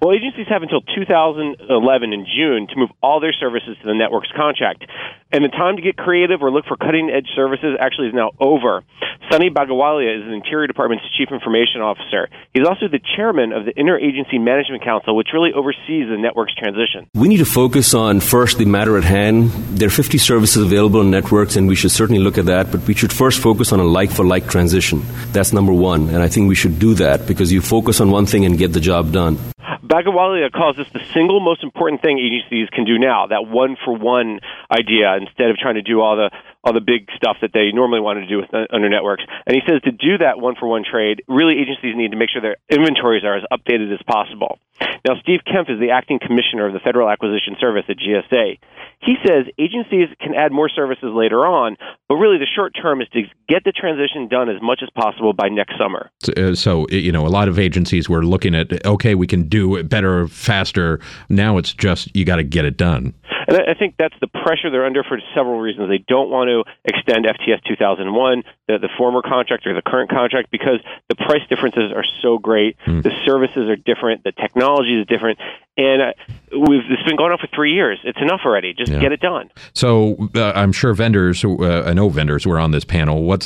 Well, agencies have until 2011 in June to move all their services to the network's contract. And the time to get creative or look for cutting-edge services actually is now over. Sunny Bagawalia is the Interior Department's Chief Information Officer. He's also the chairman of the Interagency Management Council, which really oversees the network's transition. We need to focus on, first, the matter at hand. There are 50 services available on networks, and we should certainly look at that, but we should first focus on a like-for-like transition. That's number one, and I think we should do that because you focus on one thing and get the job done. Bagawalia calls this the single most important thing agencies can do now, that one-for-one idea, instead of trying to do all the big stuff that they normally want to do with under networks. And he says to do that one-for-one trade, really agencies need to make sure their inventories are as updated as possible. Now, Steve Kempf is the acting commissioner of the Federal Acquisition Service at GSA. He says agencies can add more services later on, but really the short term is to get the transition done as much as possible by next summer. So, a lot of agencies were looking at, okay, we can do it better, faster. Now it's just, you got to get it done. And I think that's the pressure they're under for several reasons. They don't want to extend FTS 2001, the former contract or the current contract, because the price differences are so great. The services are different. The technology is different. And it's been going on for 3 years. It's enough already. Just get it done. So I'm sure vendors, I know vendors who are on this panel. What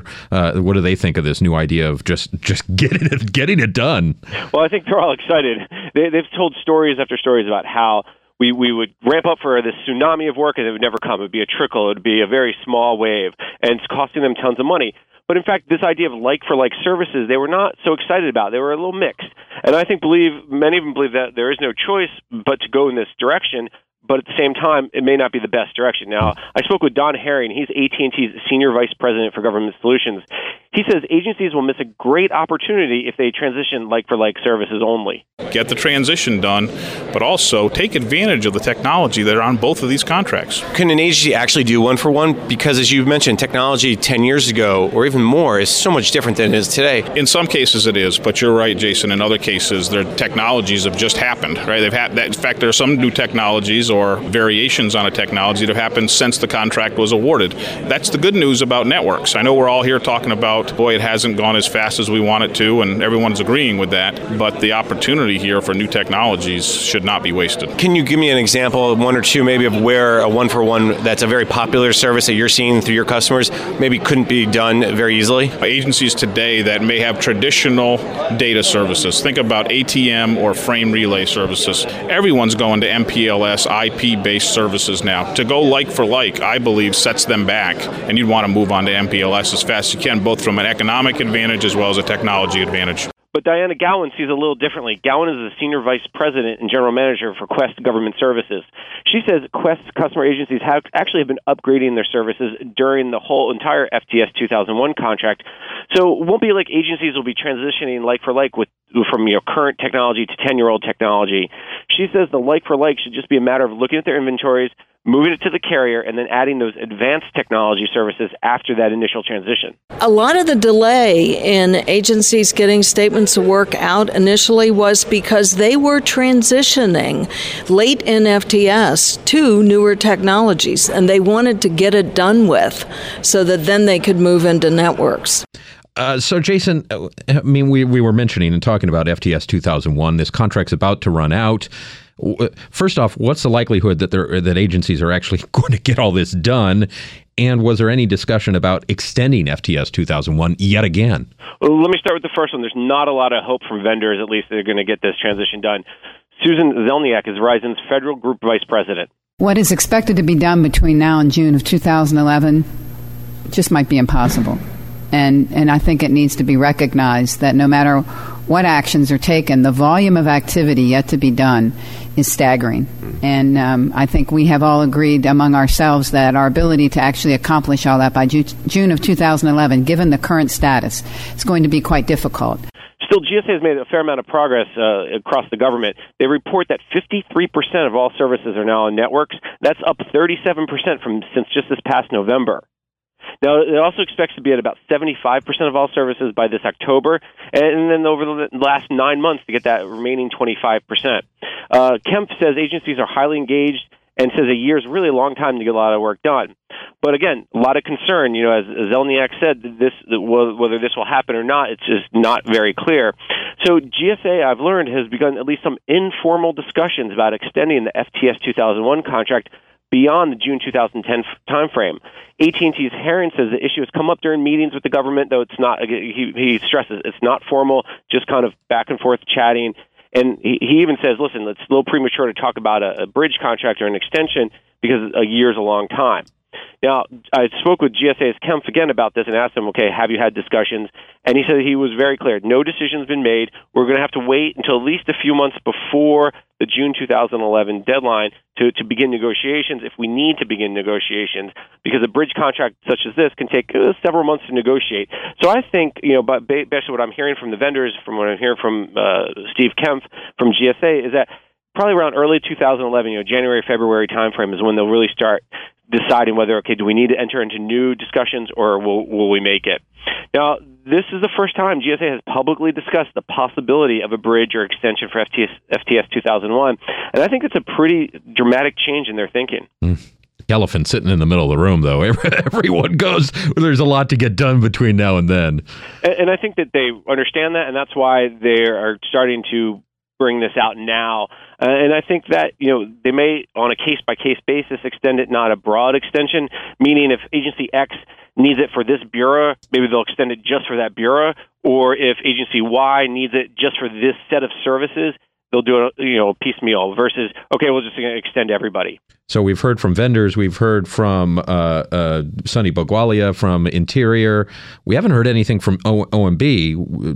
do they think of this new idea of just getting it done? Well, I think they're all excited. They've told stories after stories about how we would ramp up for this tsunami of work and it would never come. It would be a trickle. It would be a very small wave, and it's costing them tons of money. But in fact, this idea of like-for-like services, they were not so excited about. They were a little mixed. And I think many of them believe that there is no choice but to go in this direction. But at the same time, it may not be the best direction. Now, I spoke with Don Herring. He's AT&T's Senior Vice President for Government Solutions. He says agencies will miss a great opportunity if they transition like-for-like services only. Get the transition done, but also take advantage of the technology that are on both of these contracts. Can an agency actually do one-for-one? Because as you've mentioned, technology 10 years ago, or even more, is so much different than it is today. In some cases it is, but you're right, Jason. In other cases, their technologies have just happened, right? In fact, there are some new technologies or variations on a technology that have happened since the contract was awarded. That's the good news about networks. I know we're all here talking about, boy, it hasn't gone as fast as we want it to, and everyone's agreeing with that, but the opportunity here for new technologies should not be wasted. Can you give me an example, one or two maybe, of where a one-for-one that's a very popular service that you're seeing through your customers maybe couldn't be done very easily? Agencies today that may have traditional data services, think about ATM or frame relay services. Everyone's going to MPLS, IP-based services now. To go like for like, I believe, sets them back, and you'd want to move on to MPLS as fast as you can, both from an economic advantage as well as a technology advantage. But Diana Gowan sees it a little differently. Gowan is the Senior Vice President and General Manager for Qwest Government Services. She says Qwest's customer agencies have been upgrading their services during the whole entire FTS 2001 contract. So it won't be like agencies will be transitioning like for like from current technology to 10-year-old technology. She says the like for like should just be a matter of looking at their inventories, moving it to the carrier, and then adding those advanced technology services after that initial transition. A lot of the delay in agencies getting statements of work out initially was because they were transitioning late in FTS to newer technologies, and they wanted to get it done with so that then they could move into networks. So, Jason, I mean, we were mentioning and talking about FTS 2001. This contract's about to run out. First off, what's the likelihood that agencies are actually going to get all this done? And was there any discussion about extending FTS 2001 yet again? Well, let me start with the first one. There's not a lot of hope from vendors, at least, they're going to get this transition done. Susan Zelniak is Verizon's Federal Group Vice President. What is expected to be done between now and June of 2011 just might be impossible. And I think it needs to be recognized that no matter what actions are taken, the volume of activity yet to be done is staggering. And I think we have all agreed among ourselves that our ability to actually accomplish all that by June of 2011, given the current status, is going to be quite difficult. Still, GSA has made a fair amount of progress across the government. They report that 53% of all services are now on networks. That's up 37% since just this past November. Now, it also expects to be at about 75% of all services by this October, and then over the last 9 months to get that remaining 25%. Kemp says agencies are highly engaged, and says a year is really a long time to get a lot of work done. But again, a lot of concern. As Zelniak said, whether this will happen or not, it's just not very clear. So GSA, I've learned, has begun at least some informal discussions about extending the FTS 2001 contract beyond the June 2010 timeframe. AT&T's Herron says the issue has come up during meetings with the government, though it's not. He stresses it's not formal, just kind of back and forth chatting. And he even says, listen, it's a little premature to talk about a bridge contract or an extension because a year is a long time. Now, I spoke with GSA's Kempf again about this and asked him, okay, have you had discussions? And he said he was very clear. No decision's been made. We're going to have to wait until at least a few months before the June 2011 deadline to begin negotiations, if we need to begin negotiations, because a bridge contract such as this can take several months to negotiate. So I think, but basically what I'm hearing from the vendors, from what I'm hearing from Steve Kempf from GSA, is that probably around early 2011, January, February timeframe is when they'll really start deciding whether, okay, do we need to enter into new discussions or will we make it? Now, this is the first time GSA has publicly discussed the possibility of a bridge or extension for FTS 2001, and I think it's a pretty dramatic change in their thinking. Elephant sitting in the middle of the room, though. Everyone goes, there's a lot to get done between now and then. And I think that they understand that, and that's why they are starting to bring this out now. And I think that, they may, on a case-by-case basis, extend it, not a broad extension, meaning if Agency X needs it for this bureau, maybe they'll extend it just for that bureau, or if Agency Y needs it just for this set of services, they'll do it, piecemeal versus, okay, we'll just extend everybody. So we've heard from vendors, we've heard from Sunny Bogwalia from Interior. We haven't heard anything from OMB.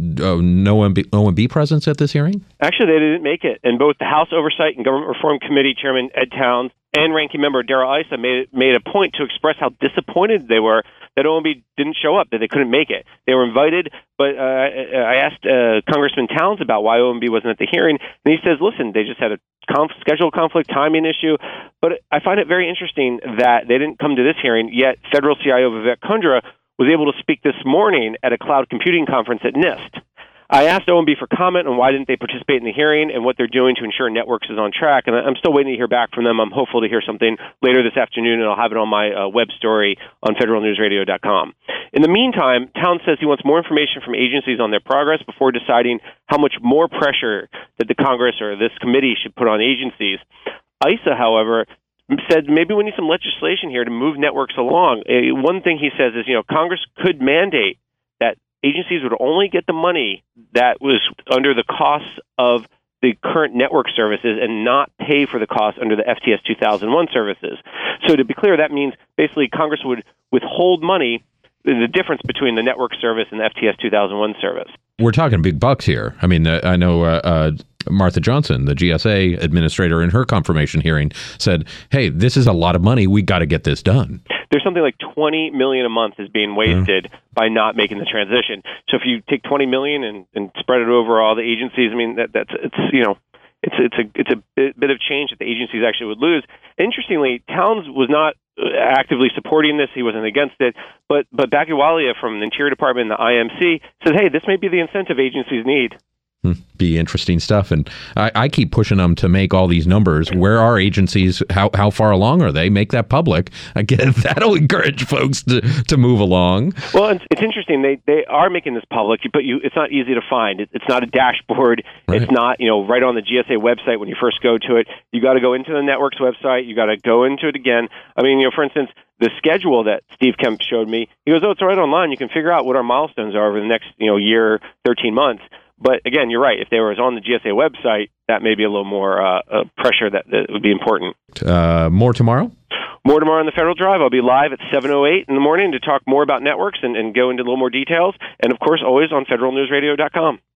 No OMB presence at this hearing? Actually, they didn't make it. And both the House Oversight and Government Reform Committee Chairman Ed Towns and Ranking Member Darrell Issa made a point to express how disappointed they were that OMB didn't show up, that they couldn't make it. They were invited, but I asked Congressman Towns about why OMB wasn't at the hearing, and he says, listen, they just had a schedule conflict, timing issue. But I find it very interesting that they didn't come to this hearing, yet Federal CIO Vivek Kundra was able to speak this morning at a cloud computing conference at NIST. I asked OMB for comment on why didn't they participate in the hearing and what they're doing to ensure Networks is on track, and I'm still waiting to hear back from them. I'm hopeful to hear something later this afternoon, and I'll have it on my web story on federalnewsradio.com. In the meantime, Towns says he wants more information from agencies on their progress before deciding how much more pressure that the Congress or this committee should put on agencies. Issa, however, said maybe we need some legislation here to move networks along. One thing he says is, Congress could mandate that agencies would only get the money that was under the costs of the current network services and not pay for the costs under the FTS 2001 services. So to be clear, that means basically Congress would withhold money, the difference between the network service and the FTS 2001 service. We're talking big bucks here. I mean, I know Martha Johnson, the GSA administrator, in her confirmation hearing said, hey, this is a lot of money. We got to get this done. There's something like $20 million a month is being wasted by not making the transition. So if you take $20 million and spread it over all the agencies, I mean, it's a bit of change that the agencies actually would lose. Interestingly, Towns was not actively supporting this. He wasn't against it. But Bogwalia from the Interior Department and the IMC says, hey, this may be the incentive agencies need. Be interesting stuff. And I keep pushing them to make all these numbers. Where are agencies? How far along are they? Make that public. Again, that'll encourage folks to move along. Well, it's interesting. They are making this public, but it's not easy to find. It's not a dashboard. Right. It's not right on the GSA website when you first go to it. You got to go into the network's website. You got to go into it again. I mean, for instance, the schedule that Steve Kempf showed me, he goes, it's right online. You can figure out what our milestones are over the next year, 13 months. But again, you're right. If they were on the GSA website, that may be a little more pressure that would be important. More tomorrow? More tomorrow on the Federal Drive. I'll be live at 7:08 in the morning to talk more about networks and go into a little more details. And, of course, always on federalnewsradio.com.